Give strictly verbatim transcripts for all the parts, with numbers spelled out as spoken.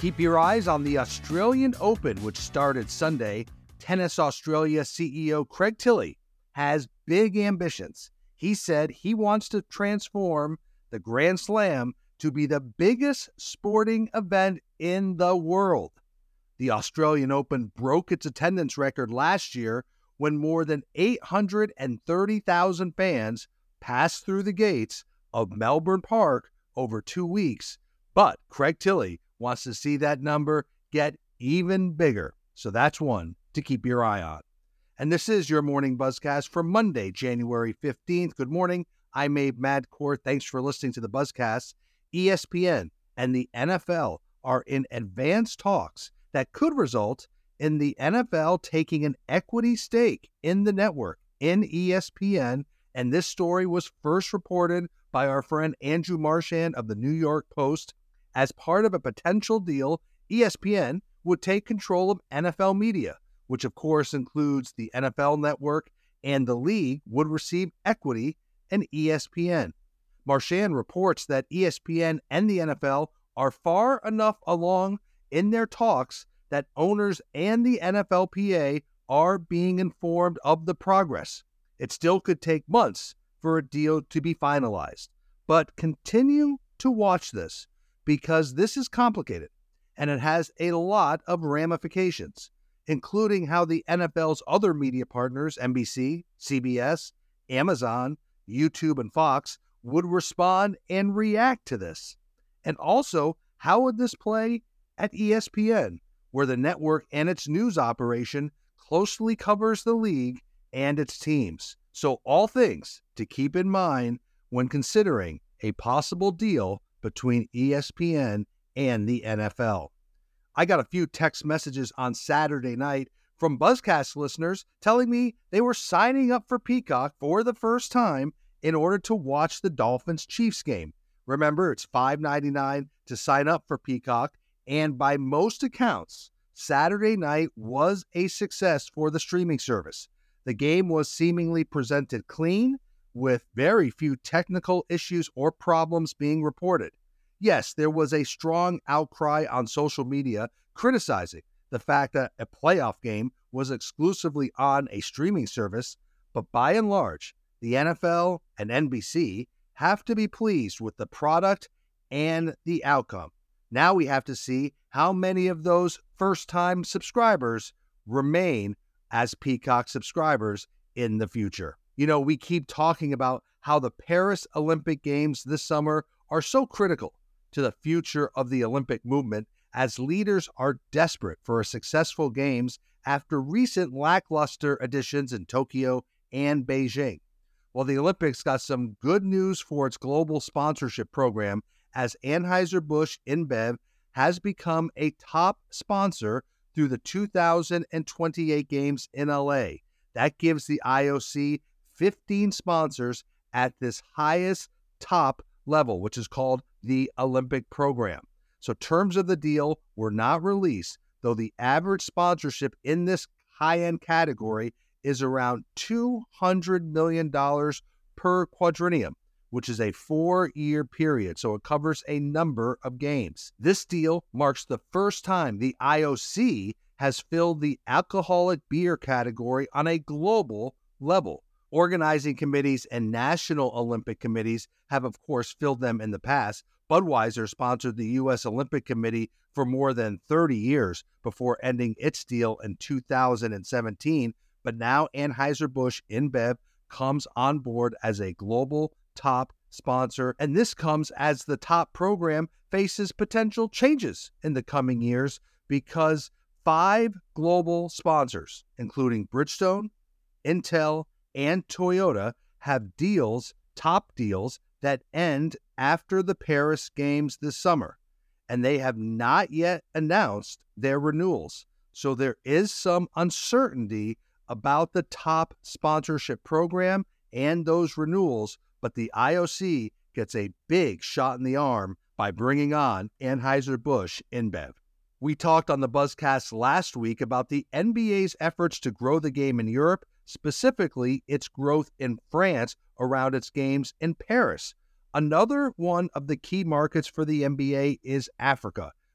Keep your eyes on the Australian Open, which started Sunday. Tennis Australia C E O Craig Tiley has big ambitions. He said he wants to transform the Grand Slam to be the biggest sporting event in the world. The Australian Open broke its attendance record last year when more than eight hundred thirty thousand fans passed through the gates of Melbourne Park over two weeks. But Craig Tiley wants to see that number get even bigger. So that's one to keep your eye on. And this is your Morning Buzzcast for Monday, January fifteenth. Good morning. I'm Abe Madcourt. Thanks for listening to the Buzzcast. E S P N and the N F L are in advanced talks that could result in the N F L taking an equity stake in the network in E S P N. And this story was first reported by our friend Andrew Marchand of the New York Post. As part of a potential deal, E S P N would take control of N F L media, which of course includes the N F L network, and the league would receive equity in E S P N. Marchand reports that E S P N and the N F L are far enough along in their talks that owners and the N F L P A are being informed of the progress. It still could take months for a deal to be finalized, but continue to watch this because this is complicated and it has a lot of ramifications, including how the N F L's other media partners, N B C, C B S, Amazon, YouTube, and Fox, would respond and react to this. And also, how would this play at E S P N, where the network and its news operation closely covers the league and its teams? So all things to keep in mind when considering a possible deal between E S P N and the N F L. I got a few text messages on Saturday night from Buzzcast listeners telling me they were signing up for Peacock for the first time in order to watch the Dolphins-Chiefs game. Remember, it's five dollars and ninety-nine cents to sign up for Peacock, and by most accounts, Saturday night was a success for the streaming service. The game was seemingly presented clean, with very few technical issues or problems being reported. Yes, there was a strong outcry on social media criticizing the fact that a playoff game was exclusively on a streaming service, but by and large, the N F L and N B C have to be pleased with the product and the outcome. Now we have to see how many of those first-time subscribers remain as Peacock subscribers in the future. You know, we keep talking about how the Paris Olympic Games this summer are so critical to the future of the Olympic movement, as leaders are desperate for a successful games after recent lackluster editions in Tokyo and Beijing. Well, the Olympics got some good news for its global sponsorship program, as Anheuser-Busch InBev has become a top sponsor through the two thousand twenty-eight games in L A. That gives the I O C fifteen sponsors at this highest top level, which is called the Olympic program. So terms of the deal were not released, though the average sponsorship in this high-end category is around two hundred million dollars per quadrennium, which is a four-year period, so it covers a number of games. This deal marks the first time the I O C has filled the alcoholic beer category on a global level. Organizing committees and national Olympic committees have, of course, filled them in the past. Budweiser sponsored the U S Olympic Committee for more than thirty years before ending its deal in two thousand seventeen, but now Anheuser-Busch InBev comes on board as a global top sponsor, and this comes as the top program faces potential changes in the coming years because five global sponsors, including Bridgestone, Intel, and Toyota, have deals, top deals, that end after the Paris Games this summer, and they have not yet announced their renewals. So there is some uncertainty about the top sponsorship program and those renewals, but the I O C gets a big shot in the arm by bringing on Anheuser-Busch InBev. We talked on the Buzzcast last week about the N B A's efforts to grow the game in Europe, specifically its growth in France around its games in Paris. Another one of the key markets for the N B A is Africa,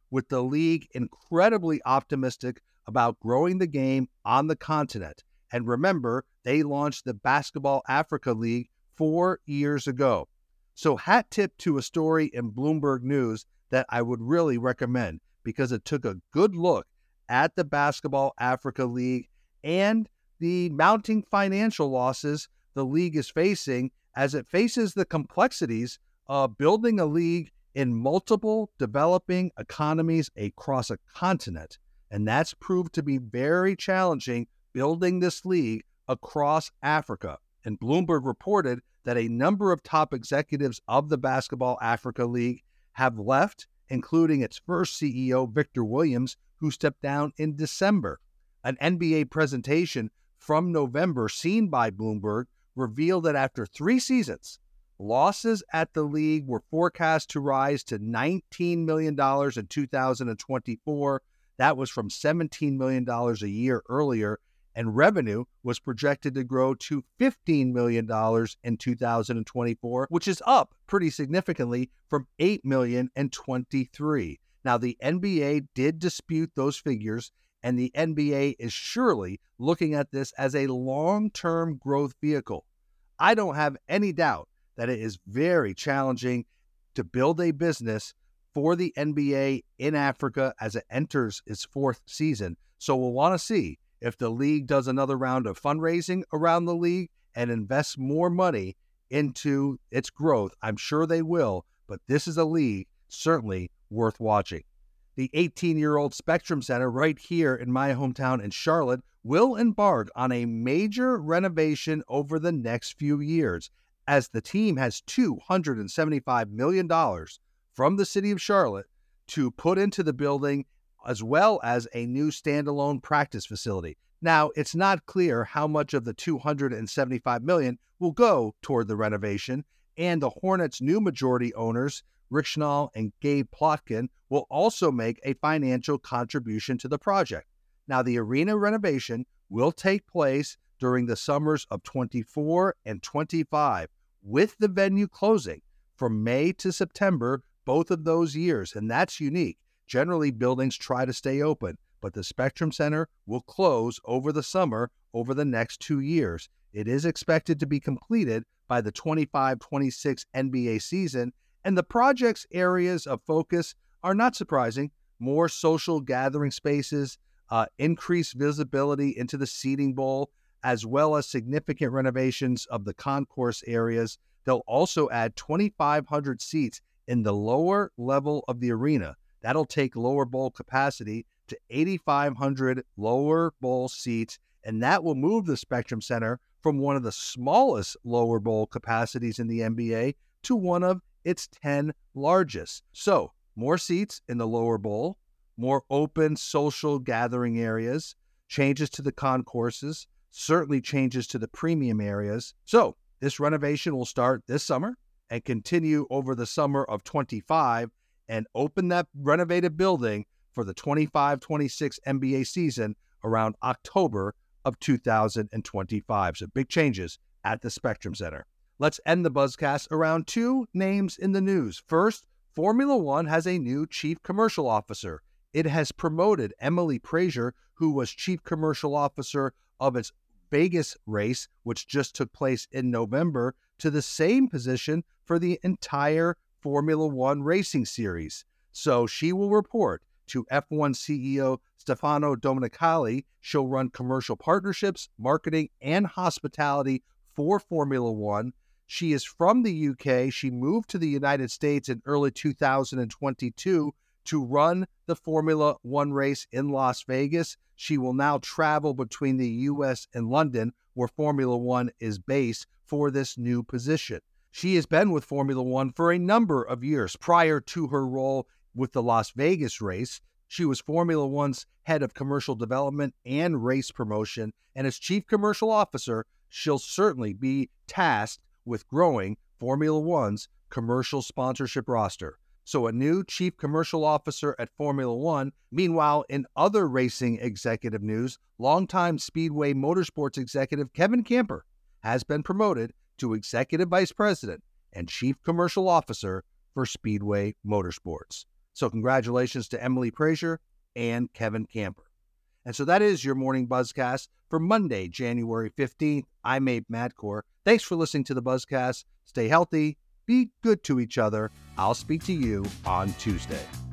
with the league incredibly optimistic about growing the game on the continent. And remember, they launched the Basketball Africa League four years ago. So hat tip to a story in Bloomberg News that I would really recommend because it took a good look at the Basketball Africa League and the mounting financial losses the league is facing as it faces the complexities of building a league in multiple developing economies across a continent. And that's proved to be very challenging building this league across Africa. And Bloomberg reported that a number of top executives of the Basketball Africa League have left, including its first C E O, Victor Williams, who stepped down in December. An N B A presentation from November seen by Bloomberg revealed that after three seasons, losses at the league were forecast to rise to nineteen million dollars in two thousand twenty-four. That was from seventeen million dollars a year earlier, and revenue was projected to grow to fifteen million dollars in two thousand twenty-four, which is up pretty significantly from eight million dollars in twenty-three. Now, the N B A did dispute those figures, and the N B A is surely looking at this as a long-term growth vehicle. I don't have any doubt that it is very challenging to build a business for the N B A in Africa as it enters its fourth season. So we'll want to see if the league does another round of fundraising around the league and invests more money into its growth. I'm sure they will, but this is a league certainly worth watching. The eighteen-year-old Spectrum Center right here in my hometown in Charlotte will embark on a major renovation over the next few years, as the team has two hundred seventy-five million dollars from the city of Charlotte to put into the building, as well as a new standalone practice facility. Now, it's not clear how much of the two hundred seventy-five million dollars will go toward the renovation, and the Hornets' new majority owners, Rick Schnall and Gabe Plotkin, will also make a financial contribution to the project. Now, the arena renovation will take place during the summers of twenty-four and twenty-five, with the venue closing from May to September, both of those years, and that's unique. Generally, buildings try to stay open, but the Spectrum Center will close over the summer over the next two years. It is expected to be completed by the twenty-five twenty-six N B A season, and the project's areas of focus are not surprising. More social gathering spaces, uh, increased visibility into the seating bowl, as well as significant renovations of the concourse areas. They'll also add twenty-five hundred seats in the lower level of the arena. That'll take lower bowl capacity to eighty-five hundred lower bowl seats, and that will move the Spectrum Center from one of the smallest lower bowl capacities in the N B A to one of its ten largest. So, more seats in the lower bowl, more open social gathering areas, changes to the concourses, certainly changes to the premium areas. So, this renovation will start this summer and continue over the summer of twenty-five and open that renovated building for the twenty-five twenty-six N B A season around October of two thousand twenty-five. So big changes at the Spectrum Center. Let's end the Buzzcast around two names in the news. First, Formula One has a new chief commercial officer. It has promoted Emily Prazer, who was chief commercial officer of its Vegas race, which just took place in November, to the same position for the entire Formula One racing series. So she will report to F one C E O Stefano Domenicali. She'll run commercial partnerships, marketing, and hospitality for Formula One. She is from the U K. She moved to the United States in early two thousand twenty-two to run the Formula One race in Las Vegas. She will now travel between the U S and London, where Formula One is based, for this new position. She has been with Formula One for a number of years. Prior to her role with the Las Vegas race, she was Formula One's head of commercial development and race promotion, and as chief commercial officer, she'll certainly be tasked with growing Formula One's commercial sponsorship roster. So a new chief commercial officer at Formula One. Meanwhile, in other racing executive news, longtime Speedway Motorsports executive Kevin Camper has been promoted to executive vice president and chief commercial officer for Speedway Motorsports. So congratulations to Emily Prazer and Kevin Camper. And so that is your Morning Buzzcast for Monday, January fifteenth. I'm Abe Madkour. Thanks for listening to the Buzzcast. Stay healthy. Be good to each other. I'll speak to you on Tuesday.